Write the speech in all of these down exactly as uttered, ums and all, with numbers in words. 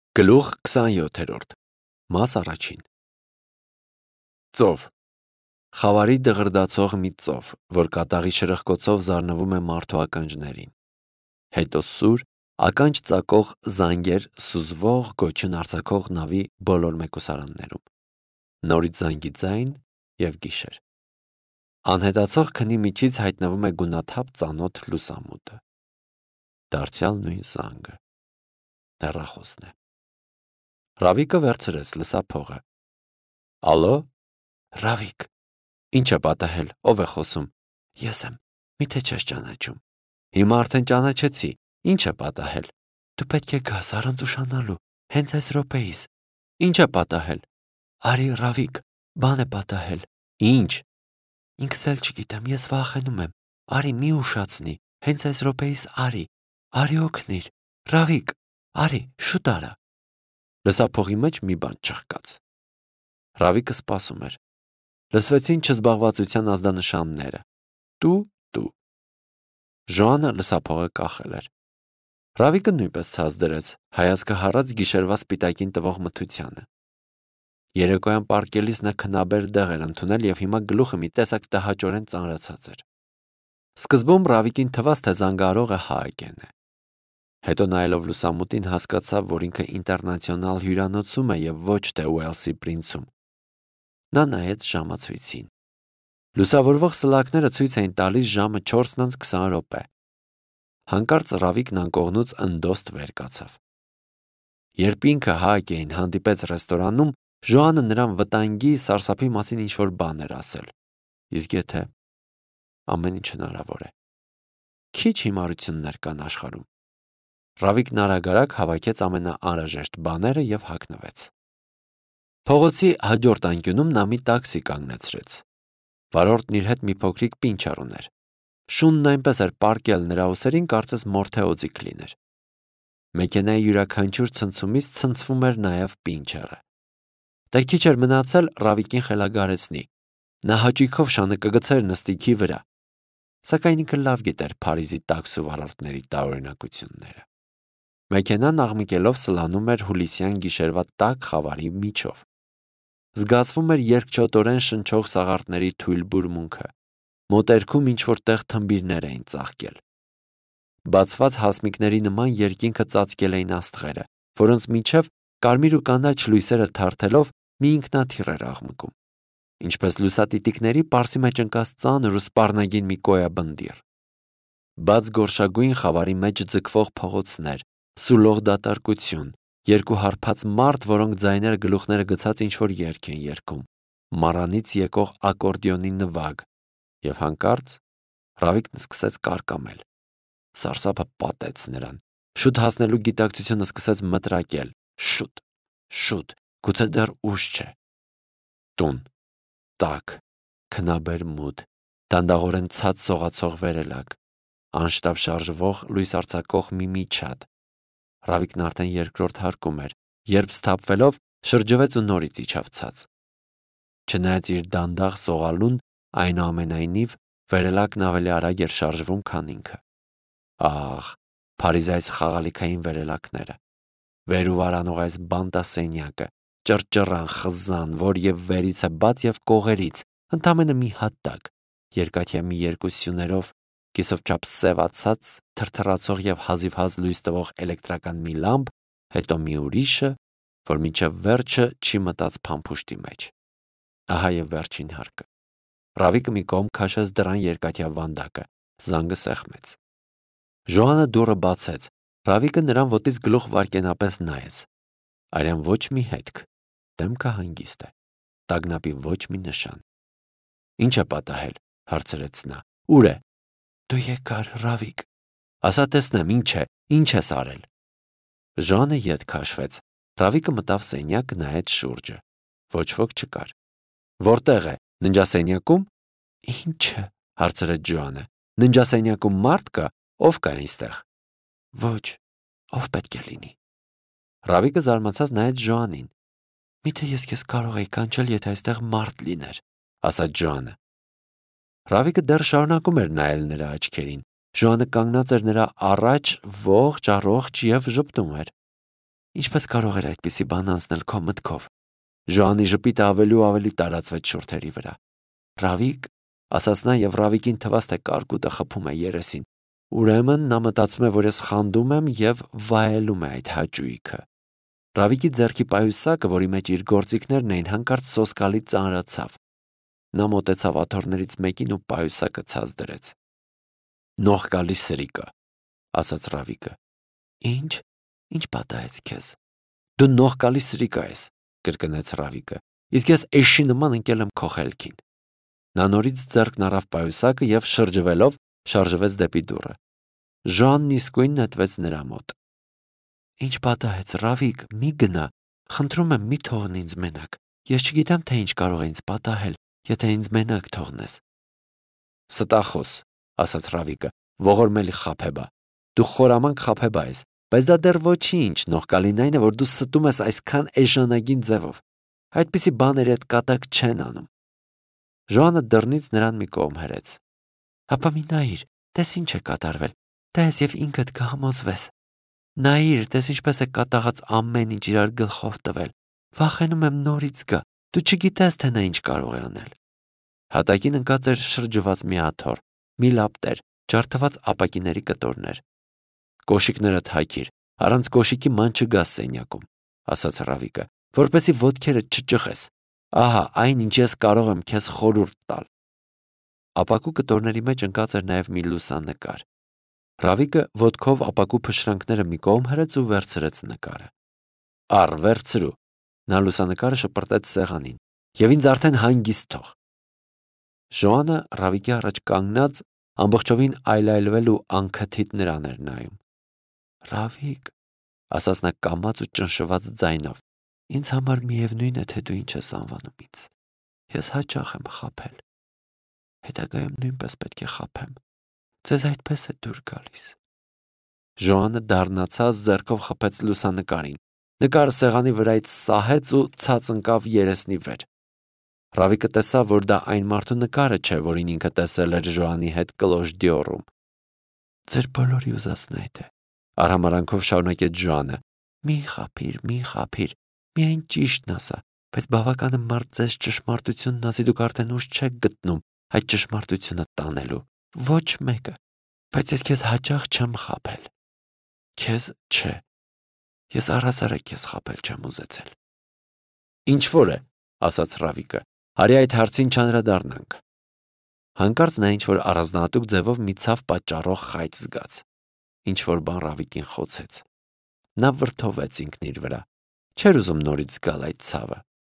Գլուխ քսանյոթերորդ Մաս առաջին Ծով Խավարի դղրդացող մի ծով, որ կատաղի շրխկոցով զարնվում է մարդու ականջներին։ Հետո սուր, ականջ ծակող զանգեր սուզվող գոչյուն արձակող նավի բոլոր մեկուսարաններում։ Նորից զանգի ձայն և գիշեր։ Անհետացող քնի միջից հայտնվում է գունաթափ ծանոթ լուսամուտը։ Դարձյալ նույն զանգը։ Հեռախոսն է։ Ռավիկը վերցրեց լսափողը։ Ալո, Ռավիկ, ի՞նչ է պատահել, ով է խոսում։ Ես եմ, միթե չես ճանաչում։ Հիմա արդեն ճանաչեցի, ի՞նչ է պատահել։ Դու պետք է գաս առանց ուշանալու, հենց այս րոպեիս։ Ի՞նչ է պատահել։ Արի, Ռավիկ, բան է պատահել։ Ի՞նչ։ Ինքս էլ չգիտեմ, ես վախենում եմ։ Արի, մի ուշացնի, հենց այս րոպեիս արի։ Արի օգնիր։ Ռավիկ, արի, շուտ արա։ Լսափողի մեջ մի բան չխկաց։ Ռավիկը սպասում էր։ Լսվեցին չզբաղվածության ազդանշանները։ Տու, տու։ Ժոանը լսափողը կախել էր։ Ռավիկը նույնպես ցած դրեց, հայացքը հառած գիշերվա սպիտակին տվող մթությանը։ Երեկոյան պառկելիս նա քնաբեր դեղ էր ընդունել և հիմա գլուխը մի տեսակ տհաճորեն ծանրացած էր։ Սկզբում Ռավիկին թվաց, թե զանգահարողը Հաագեն է։ Հետո նայելով լուսամուտին հասկացավ, որ ինքը ինտերնացիոնալ հյուրանոցում է և ոչ թե Ուելսի Պրինցում։ Նա նայեց ժամացույցին։ Լուսավորվող սլակները ցույց էին տալիս ժամը չորսն անց քսան րոպե։ Հանկարծ Ռավիկն անկողնուց ընդոստ վեր կացավ։ Երբ ինքը Հաագեին հանդիպեց ռեստորանում, Ժոանը նրան վտանգի, սարսափի մասին ինչ-որ բան էր ասել։ Իսկ եթե ամեն ինչ հնարավոր է։ Քիչ հիմարություններ կան աշխարհում։ Ռավիկն արագ-արագ հավաքեց ամենաանհրաժեշտ բաները և հագնվեց։ Փողոցի հաջորդ անկյունում նա մի տաքսի կանգնեցրեց։ Վարորդն իր հետ մի փոքրիկ պինչեր ուներ։ Շունն այնպես էր պառկել նրա ուսերին, կարծես մորթե օձիք լիներ։ Մեքենայի յուրաքանչյուր ցնցումից ցնցվում էր նաև պինչերը։ Դե քիչ էր մնացել Ռավիկին խելագարեցնի։ Նա հաճույքով շանը կգցեր նստիքի վրա։ Սակայն ինքը լավ գիտեր Փարիզի տաքսու վարորդների տարօրինակությունները։ Մեքենան աղմկելով սլանում էր հուլիսյան գիշերվա տաք խավարի միջով։ Զգացվում էր երկչոտորեն շնչող սաղարթների թույլ բուրմունքը։ Մոտերքում ինչ-որ տեղ թմբիրներ էին ծաղկել։ Բացված հասմիկների նման երկինքը ծածկել էին աստղերը, որոնց միջև կարմիր ու կանաչ լույսերը թարթելով մի ինքնաթիռ էր աղմկում, ինչպես լուսատիտիկների պարսի մեջ ընկած ծանր ու սպառնագին մի կոյաբնդիր։ Բաց գորշագույն խավարի մեջ ձգվող փողոցներ, սուլող դատարկություն, երկու հարբած մարդ, որոնք ձայներ գլուխները գցած ինչ-որ երգ են երգում, մառանից եկող ակորդեոնի նվագ, և հանկարծ Ռավիկն սկսեց կարկամել։ Սարսափը պատեց նրան։ Շուտ հասնելու գիտակցությունը սկսեց մտրակել։ Շուտ, շուտ, գուցե դեռ ուշ չէ։ Տուն, տաք, քնաբեր մութ, դանդաղորեն ցած սողացող վերելակ, անշտապ շարժվող լույս արձակող մի միջատ։ Ռավիկն արդեն երկրորդ հարկում էր, երբ սթափվելով շրջվեց ու նորից իջավ ցած։ Չնայած իր դանդաղ սողալուն, այնուամենայնիվ վերելակն ավելի արագ էր շարժվում, քան ինքը։ Ահ, Փարիզի այս խաղալիքային վերելակները։ Վեր ու վար անող այս բանտասենյակը, ճռճռան, խզան, որ և վերից է բաց և կողերից, ընդամենը մի հատակ, երկաթյա մի երկու սյուներով, կիսով չափ սևացած, թրթռացող և հազիվհազ լույս տվող էլեկտրական մի լամպ, հետո մի ուրիշը, որ մինչև վերջը չի մտած փամփուշտի մեջ։ Ահա և վերջին հարկը։ Ռավիկը մի կողմ քաշեց դռան երկաթյա վանդակը, զանգը սեղմեց։ Ժոանը դուռը բացեց։ Ռավիկը նրան ոտից գլուխ վայրկենապես նայեց։ Արյան ոչ մի հետք, դեմքը հանգիստ է, տագնապի ոչ մի նշան։ Ինչ է պատահել, հարցրեց նա։ Ուր է։ Դու եկար, Ռավիկ։ Ասա տեսնեմ, ինչ է, ինչ ես արել։ Ժոանը ետ քաշվեց։ Ռավիկը մտավ սենյակ, նայեց շուրջը։ Ոչ ոք չկար։ Որտեղ է, ննջասենյակում։ Ի՞նչը, հարցրեց Ժոանը։ Ննջասենյակում մարդ կա, ով կա այնտեղ։ Ոչ, ով պետք է լինի։ Ռավիկը զարմացած նայեց Ժոանին։ Միթե ես քեզ կարող էի կանչել, եթե այստեղ մարդ լիներ, ասաց Ժոանը։ Ռավիկը դեռ շարունակում էր նայել նրա աչքերին։ Ժոանը կանգնած էր նրա առաջ, ողջ առողջ և ժպտում էր։ Ինչպես կարող էր այդպիսի բան անցնել քո մտքով։ Ժոանի ժպիտը ավելի ու ավելի տարածվեց շուրթերի վրա։ Ռավիկ, ասաց նա եւ Ռավիկին թվաց, թե կարկուտը խփում է երեսին։ Ուրեմն նա մտածում է, որ ես խանդում եմ եւ վայելում է այդ հաճույքը։ Ռավիկի ձեռքի պայուսակը, որի մեջ իր գործիքներն էին, հանկարծ սոսկալի ծանրացավ։ Նա մոտեցավ աթոռներից մեկին ու պայուսակը ցած դրեց։ Նող գալի սրիկը, ասաց Ռավիկը։ Ինչ։ Ինչ պատահեց քեզ։ Դու նող գալի սրիկը ես, կրկնեց Ռավիկը։ Իսկ ես էշի նման ընկել եմ քո խելքին։ Նա նորից ձեռքն առավ պայուսակը եւ շրջվելով շարժվեց դեպի դուռը։ Ժոանն իսկույն նետվեց նրա մոտ։ Ինչ պատահեց, Ռավիկ, մի գնա։ Խնդրում եմ, մի թողն ինձ մենակ։ Ես չգիտեմ, թե ինչ կարող է ինձ պատահել, եթե ինձ մենակ թողնես։ Ստախոս, ասաց Ռավիկը, ողորմելի խաբեբա։ Դու խորամանկ խաբեբա ես, բայց դա դեռ ոչինչ, նողկալին այն է, որ դու ստում ես այսքան էժանագին ձևով։ Այդպիսի բաների հետ կատակ չեն անում։ Ժոանը դռնից նրան մի կողմ հրեց։ Հապա մի նայիր, տես ինչ է կատարվել։ Տես եւ ինքդ կհամոզվես։ Նայիր, տես ինչպես է կատաղած ամեն ինչ իրար գլխով տվել։ Վախենում եմ նորից գա։ Դու չգիտես, թե նա ինչ կարող է անել։ Հատակին ընկած էր շրջված մի աթոռ, մի լապտեր, ջարդված ապակիների կտորներ։ Կոշիկներդ հագիր, առանց կոշիկի ման չգաս սենյակում, ասաց Ռավիկը, որպեսզի ոտքերդ չճխես։ Ահա, այն ինչ ես կարող եմ քեզ խորհուրդ տալ։ Ապակու կտորների մեջ ընկած էր նաև մի լուսանկար։ Ռավիկը ոտքով ապակու փշրանքները մի կողմ հրեց ու վերցրեց նկարը։ Առ վերցրու։ Նա լուսանկարը շպրտեց սեղանին։ Եվ ինձ արդեն հանգիստ թող։ Ժոանը Ռավիկի առաջ կանգնած ամբողջովին այլայլվել ու անքթիթ նրան էր նայում։ Ռավիկ, ասաց նա կամաց ու ճնշված ձայնով, ինձ համար միևնույն է, թե դու ինչ ես անվանում ինձ։ Ես հաճախ եմ խաբել։ Հետագայում նույնպես պետք է խաբեմ։ Ձեզ այդպես է դուր գալիս։ Ժոանը դառնացած ձեռքով խփեց լուսանկարին։ Նկարը սեղանի վրայից սահեց ու ցած ընկավ երեսնի վեր։ Ռավիկը տեսավ, որ դա այն մարդու նկարը չէ, որին ինքը տեսել էր Ժոանի հետ կլոշ դիորում։ Ձեր բոլորի ուզածն այդ է, արհամարանքով շարունակեց Ժոանը։ Մի խափիր, մի խափիր, միայն ճիշտն ասա, բայց բավականը մարդ ձեզ ճշմարտությունն ասի, դուք արդեն ուժ չեք գտնում այդ ճշմարտությունը տանելու։ Ոչ մեկը, բայց ես քեզ հաճախ չեմ խաբել։ Քեզ չէ։ Ես առհասարակ քեզ խաբել չեմ ուզեցել։ Ինչ որ է, ասաց Ռավիկը, հարի այդ հարցին չանդրադառնանք։ Հանկարծ նա ինչ որ առանձնահատուկ ձևով մի ցավ պատճառող խայծ զգաց։ Ինչ որ բան Ռավիկին խոցեց։ Նա վրդովեց ինքն իր վրա։ Չէր ուզում նորից զգալ այդ ցավը։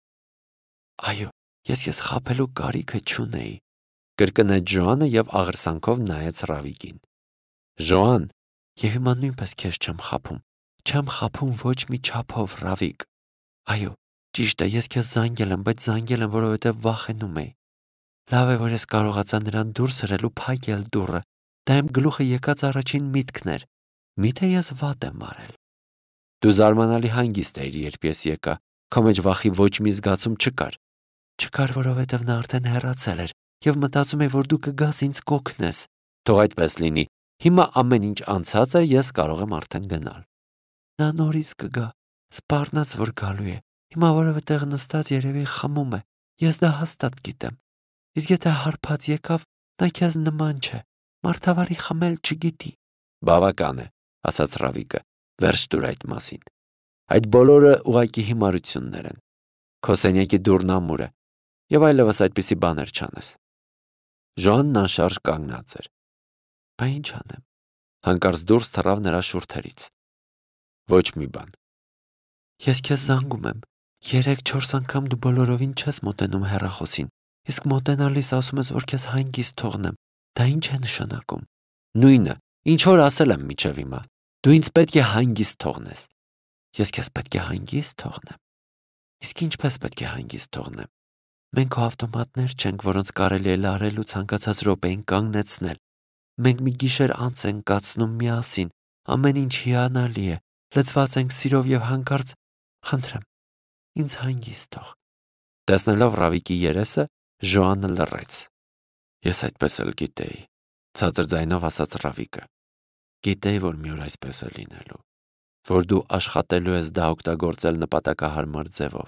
Այո, ես քեզ խաբելու կարիքը չունեի, կրկնեց Ժոանը եւ աղրսանքով նայեց Ռավիկին։ Ժոան, եւ հիմա նույնպես քեզ չեմ խաբում։ Չեմ խաբում ոչ մի չափով, Ռավիկ։ Այո, ճիշտ է, ես քեզ զանգել եմ, բայց զանգել եմ, որովհետեւ վախենում էի։ Լավ է, որ ես կարողացա նրան դուրս հրել ու փակել դուռը։ Դա իմ գլուխը եկած առաջին միտքն էր։ Միթե ես վատ եմ արել։ Դու զարմանալի հանգիստ էիր, երբ ես եկա։ Քո մեջ վախի ոչ մի զգացում չկար։ Չկար, որովհետեւ նա արդեն հեռացել էր եւ մտածում էի, որ դու կգաս ինձ կօգնես։ Թող այդպես լինի։ Հիմա ամեն ինչ անցած է, ես կարող եմ արդեն գնալ։ Նա նորից կգա, սպառնաց, որ գալու է։ Հիմա որևէ տեղ նստած երևի խմում է։ Ես դա հաստատ գիտեմ։ Իսկ եթե հարբած եկավ, նա քեզ նման չէ։ Մարդավարի խմել չգիտի։ Բավական է, ասաց Ռավիկը։ Վերջ տուր այդ մասին։ Այդ բոլորը ուղղակի հիմարություններ են։ Քո սենյակի դուռն ամուր է, եւ այլևս այդպիսի բաներ չանես։ Ժոանն անշարժ կանգնած էր։ Բա ինչ անեմ։ Հանկարծ դուրս թռավ նրա շուրթերից։ Ոչ մի բան։ Ես քեզ զանգում եմ։ Երեք-չորս անգամ դու բոլորովին չես մոտենում հեռախոսին, իսկ մոտենալիս ասում ես, որ քեզ հանգիստ թողնեմ։ Դա ինչ է նշանակում։ Նույնը, ինչ որ ասել եմ միջև հիմա։ Դու ինձ պետք է հանգիստ թողնես։ Ես քեզ պետք է հանգիստ թողնեմ։ Իսկ ինչպես պետք է հանգիստ թողնեմ։ Մենք ավտոմատներ չենք, որոնց կարելի է լարել ու ցանկացած րոպեին կանգնեցնել։ Մենք մի գիշեր անց ենք կացնում միասին, ամեն ինչ հիանալի է, լցված ենք սիրով եւ հանկարծ խնդրեմ, ինձ հանգիստ թող։ Տեսնելով Ռավիկի երեսը, Ժոանը լռեց։ Ես այդպես էլ գիտեի, ցածր ձայնով ասաց Ռավիկը։ Գիտեի, որ մի օր այսպես է լինելու։ որ դու աշխատելու ես դա օգտագործել նպատակահարմար ձևով։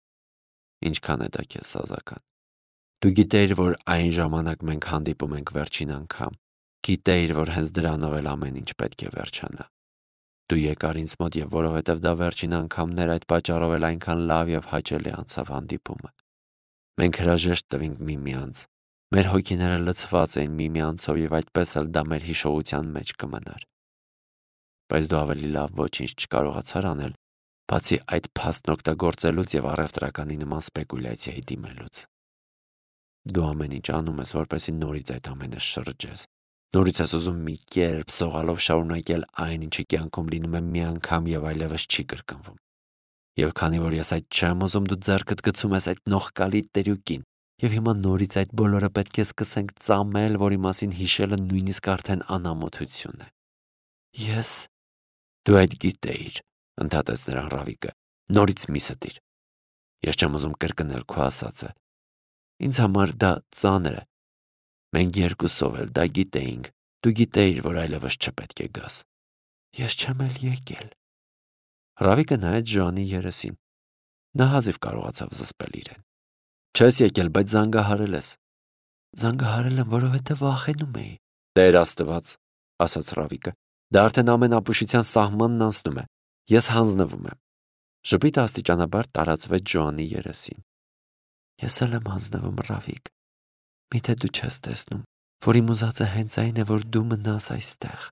Ինչքան է դա քեզ սազական։ Դու գիտեիր, որ այն ժամանակ մենք հանդիպում ենք վերջին անգամ։ Գիտեիր, որ հենց դրանով էլ ամեն ինչ պետք է վերջանա։ Դու եկար ինձ մոտ եւ որովհետեւ դա վերջին անգամն էր, այդ պատճառով էլ այնքան լավ եւ հաճելի անցավ հանդիպումը։ Մենք հրաժեշտ տվինք միմյանց։ Մեր հոգիները լցված էին միմյանցով եւ այդպես էլ դա մեր հիշողության մեջ կմնար։ Բայց դու ավելի լավ ոչինչ չկարողացար անել, բացի այդ փաստն օգտագործելուց եւ առևտրականի նման սպեկուլյացիայի դիմելուց։ Դու ամեն ինչ անում ես, որպեսզի նորից այդ ամենը շրջես։ Նորից ես ուզում մի կերպ սողալով շարունակել այն, ինչը կյանքում լինում է մի անգամ եւ այլևս չի կրկնվում։ Եվ քանի որ ես այդ չեմ ուզում, դու ձեռքդ գցում ես այդ նողկալի տերյուկին, եւ հիմա նորից այդ բոլորը պետք է սկսենք ծամել, որի մասին հիշելը նույնիսկ արդեն անամոթություն է։ Ես դու այդ գիտեիր, ընդհատեց նրան Ռավիկը, նորից մի ստիր։ Ես չեմ ուզում կրկնել քո ասածը։ Ինձ համար դա ծանր է։ Մենք երկուսով էլ դա գիտեինք, դու գիտեիր, որ այլևս չպետք է գաս։ Ես չեմ էլ եկել։ Ռավիկը նայեց Ժոանի երեսին։ Նա հազիվ կարողացավ զսպել իրեն։ Չես եկել, բայց զանգահարել ես։ Զանգահարել եմ, որովհետև վախենում էի։ Տեր Աստված, ասաց Ռավիկը, դա արդեն ամեն ապուշության սահմանն անցնում է։ Ես հանձնվում եմ։ Ժպիտը աստիճանաբար տարածվեց Ժոանի երեսին։ Ես էլ եմ հանձնվում, Ռավիկ։ Միթե դու չես տեսնում, որ իմ ուզածը հենց այն է, որ դու մնաս այստեղ։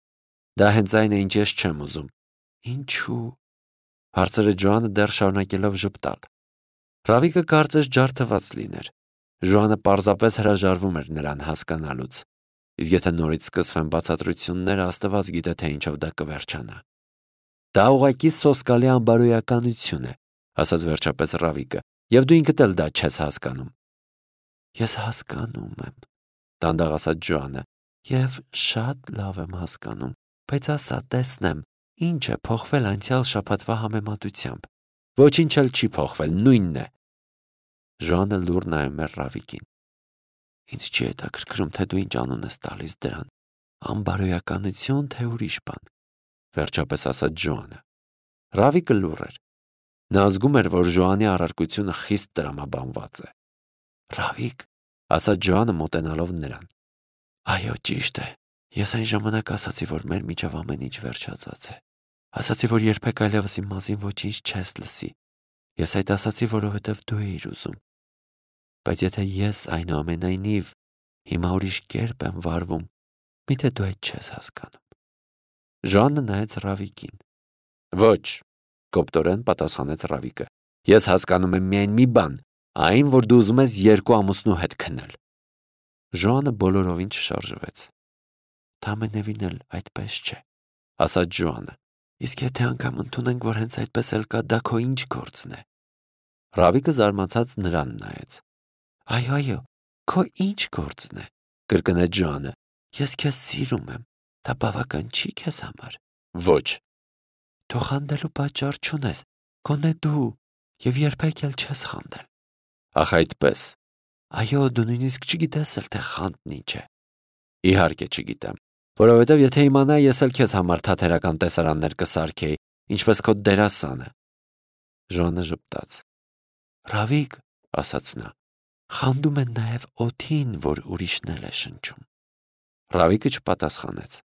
Դա հենց այն է, ինչ ես չեմ ուզում։ Ինչու՞։ Հարցրեց Ժոանը դեռ շարունակելով ժպտալ։ Ռավիկը կարծես ջարդված լիներ։ Ժոանը պարզապես հրաժարվում էր նրան հասկանալուց։ Իսկ եթե նորից սկսվեն բացատրությունները, Աստված գիտե, թե ինչով դա կվերջանա։ Դա ուղղակի սոսկալի անբարոյականություն է, ասաց վերջապես Ռավիկը, եւ դու ինքդ էլ դա չես հասկանում։ Ես հասկանում եմ, դանդաղ ասաց Ժոանը, եւ շատ լավ եմ հասկանում, բայց ասա, տեսնեմ, ինչ է փոխվել անցյալ շաբաթվա համեմատությամբ։ Ոչինչ էլ չի փոխվել, նույնն է։ Ժոանը լուռ նայում էր Ռավիկին։ Ինձ չի հետաքրքրում, թե դու ինչ անուն ես տալիս դրան, անբարոյականություն, թե ուրիշ բան, վերջապես ասաց Ժոանը։ Ռավիկը լուռ էր։ Նա զգում էր, որ Ժոանի առարկությունը խիստ տրամաբանված է։ Ռավիկ, ասաց Ժոանը մոտենալով նրան։ Այո, ճիշտ է։ Ես այն ժամանակ ասացի, որ մեր միջև ամեն ինչ վերջացած է։ Ասացի, որ երբեք այլևս իմ մասին ոչինչ չես լսի։ Ես այդ ասացի, որովհետև դու էիր ուզում։ Բայց եթե ես այնուամենայնիվ հիմա ուրիշ կերպ եմ վարվում, միթե դու այդ չես հասկանում։ Ժոանը նայեց Ռավիկին։ Ոչ, կոպտորեն պատասխանեց Ռավիկը։ Ես հասկանում եմ միայն մի բան, այն, որ դու ուզում ես երկու ամուսնու հետ քնել։ Ժոանը բոլորովին չշարժվեց։ Դա ամենևին էլ այդպես չէ, ասաց Ժոանը։ Իսկ եթե անգամ ընդունենք, որ հենց այդպես էլ կա, դա քո ինչ գործն է։ Ռավիկը զարմացած նրան նայեց։ Այո, այո, քո ինչ գործն է, կրկնեց Ժոանը։ Ես քեզ սիրում եմ, դա բավական չի քեզ համար։ Ոչ։ Դու խանդելու պատճառ չունես, գոնե դու, եւ երբեք էլ չես խանդել։ Ախ այդպես։ Այո, դու նույնիսկ չգիտես էլ, թե խանդն ինչ է։ Իհարկե չգիտեմ, որովհետև եթե իմանայի, ես էլ քեզ համար թատերական տեսարաններ կսարքեի, ինչպես քո դերասանը։ Ժոանը ժպտաց։ Ռավիկ, ասաց նա, խանդում են նաև օդին, որ ուրիշն էլ է շնչում։ Ռավիկը չպատասխանեց։